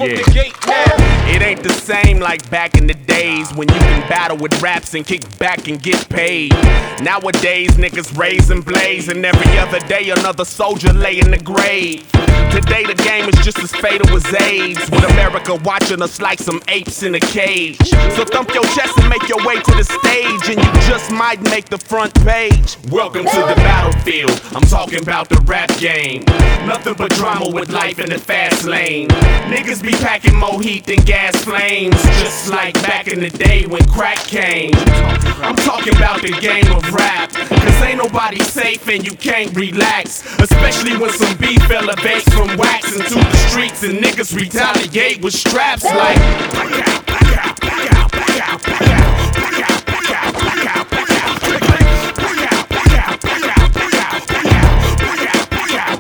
the gate now. It ain't the same like back in the days when you can battle with raps and kick back and get paid. Nowadays niggas raising blaze, and every other day another soldier lay in the grave. Today the game is just as fatal as AIDS, with America watching us like some apes in a cage. So thump your chest and make your way to the stage, and you just might make the front page. Welcome to the battlefield, I'm talking about the rap game. Nothing but drama with life in the fast lane. Niggas be packing more heat than gas flames, just like back in the day when crack came. I'm talking about the game of rap, cause ain't nobody safe and you can't relax, especially when some beef elevates from wax into the streets and niggas retaliate with straps like black out, black out, black out, black out, black out, black out, black out, black out, black out, black out, black out, black out, black out, black out, black out, black out,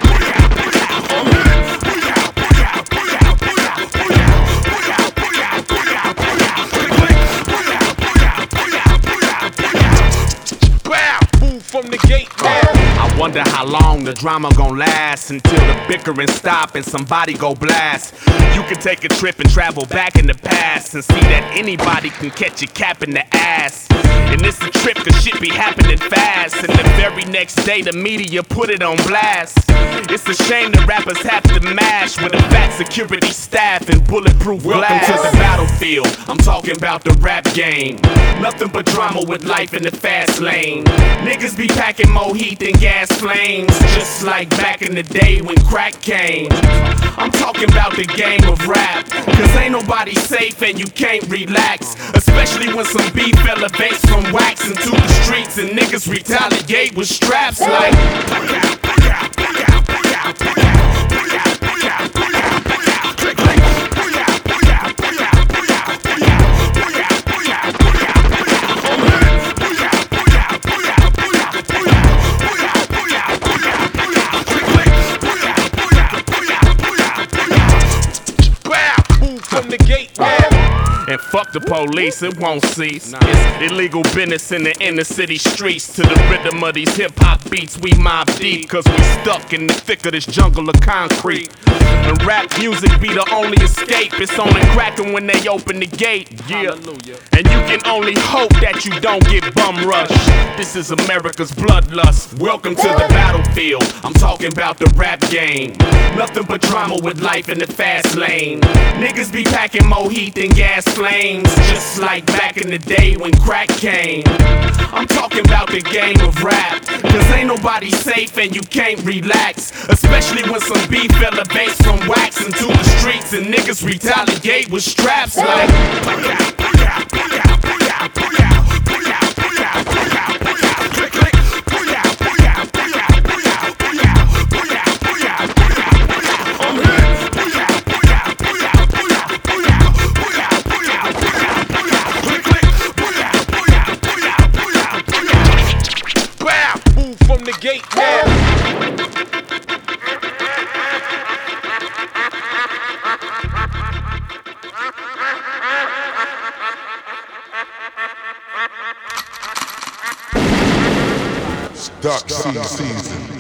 from the gate now. I wonder how long the drama gon' last until the bickering stop and somebody go blast. You can take a trip and travel back in the past and see that anybody can catch a cap in the ass. And it's a trip cause shit be happening fast, and the very next day the media put it on blast. It's a shame that rappers have to mash with a fat security staff and bulletproof glass. Welcome to the battlefield, I'm talking about the rap game. Nothing but drama with life in the fast lane. Niggas be packing more heat than gas flames, just like back in the day when crack came. I'm talking about the game of rap, cause ain't nobody safe and you can't relax, especially when some beef elevates from wax into the streets and niggas retaliate with straps like black out, black out, black out, black out, black out, black out, black out, black out, black out, black out, black out, black out, black out, black out, black out, black out, black out. From the gate now. And fuck the police, it won't cease. It's illegal business in the inner city streets. To the rhythm of these hip-hop beats, we mob deep, cause we stuck in the thick of this jungle of concrete. And rap music be the only escape. It's only cracking when they open the gate, yeah. And you can only hope that you don't get bum rushed. This is America's bloodlust. Welcome to the battlefield, I'm talking about the rap game. Nothing but drama with life in the fast lane. Niggas be packing more heat than gas flames, just like back in the day when crack came. I'm talking about the game of rap, cause ain't nobody safe and you can't relax, especially when some beef elevates from wax into the streets and niggas retaliate with straps like black out, black out, black out, black out, black out, black out, black out, black out, black out, click, click, black out, black out, black out, black out, black out, black out, black out, black out, black out, black out, black out, black out, black out, black out, black out, black out, black out, black out, click, click, black out, black out, black out, black out, black out. Wow, move from the gate now. Duck season.